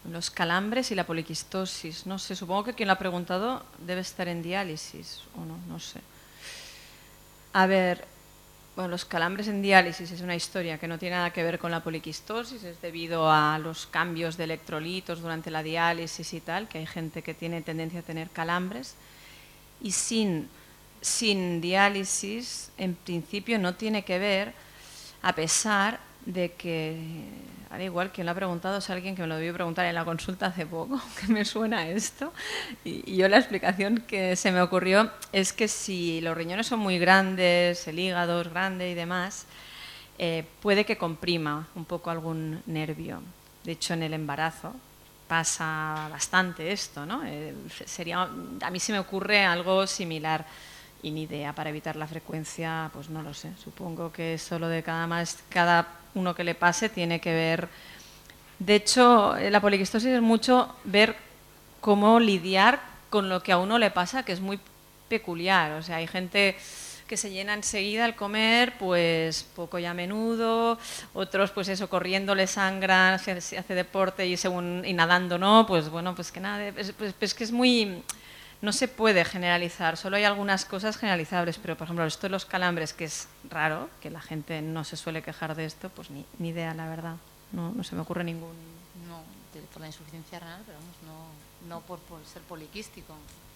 los calambres y la poliquistosis. No sé, supongo que quien lo ha preguntado debe estar en diálisis o no, no sé. A ver, bueno, los calambres en diálisis es una historia que no tiene nada que ver con la poliquistosis, es debido a los cambios de electrolitos durante la diálisis y tal, que hay gente que tiene tendencia a tener calambres. Y sin diálisis, en principio no tiene que ver, a pesar de que, al igual quien lo ha preguntado es alguien que me lo debió preguntar en la consulta hace poco, que me suena esto, y yo la explicación que se me ocurrió es que si los riñones son muy grandes, el hígado es grande y demás, puede que comprima un poco algún nervio. De hecho, en el embarazo pasa bastante esto, ¿no? A mí se me ocurre algo similar y ni idea. Para evitar la frecuencia, pues no lo sé. Supongo que eso lo de cada uno que le pase tiene que ver. De hecho, la poliquistosis es mucho ver cómo lidiar con lo que a uno le pasa, que es muy peculiar. O sea, hay gente que se llena enseguida al comer, pues poco y a menudo, otros pues eso, corriendo le sangran, se hace deporte y nadando no, pues bueno, pues que nada, pues que es muy, no se puede generalizar, solo hay algunas cosas generalizables, pero por ejemplo esto de los calambres, que es raro, que la gente no se suele quejar de esto, pues ni idea, la verdad, no se me ocurre ningún... No, por la insuficiencia renal, pero vamos, no por ser poliquístico.